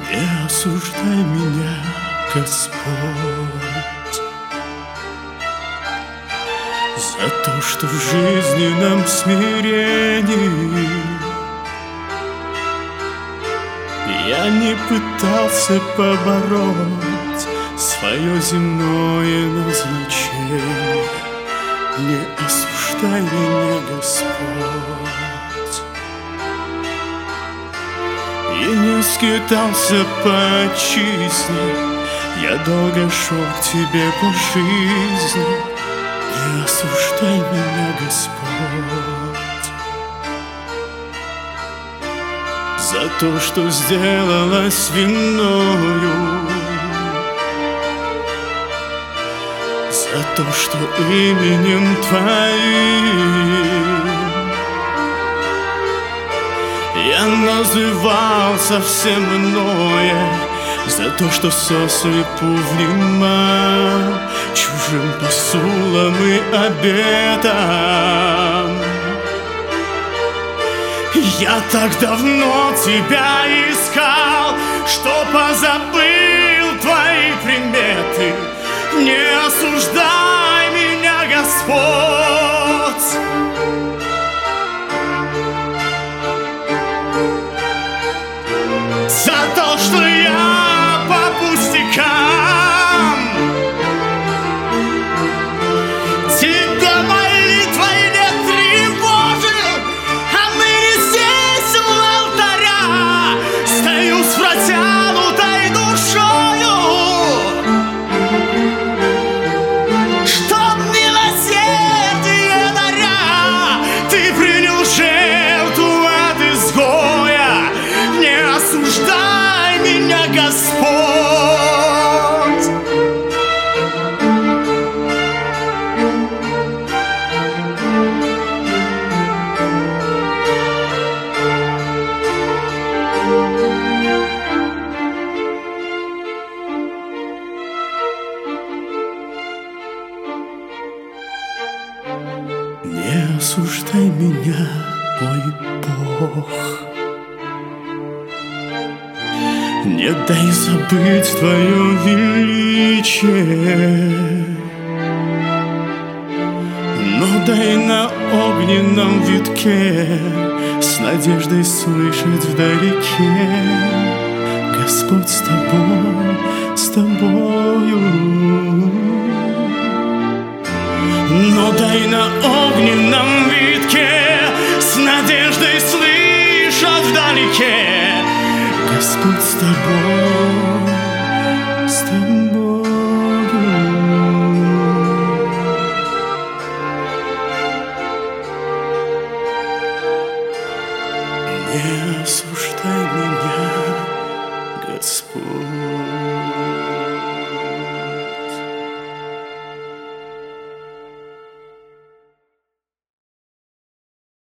Не осуждай меня, Господь, за то, что в жизненном смирении я не пытался побороть свое земное назначение. Не осуждай меня, Господь. И не скитался по отчизне, я долго шел к Тебе по жизни. Не осуждай меня, Господь, за то, что сделалось виною, за то, что именем Твоим я называл совсем иное, за то, что сослепу внимал чужим посулам и обетам. Я так давно Тебя искал, что позабыл Твои приметы. Не осуждай меня, Господь, за то, что я по пустякам Тебя молитвой не тревожил, а ныне здесь у алтаря стою с протянутой душою, чтоб милосердие даря Ты принял жертву от изгоя. Не осуждай меня, Господь, не осуждай меня, мой Бог. Не дай забыть Твое величие, но дай на огненном витке с надеждой слышать вдалеке: Господь с Тобой, с Тобою. Но дай на огненном витке с надеждой слышать вдалеке: Господь с Тобой, с Тобою. Не осуждай меня, Господь.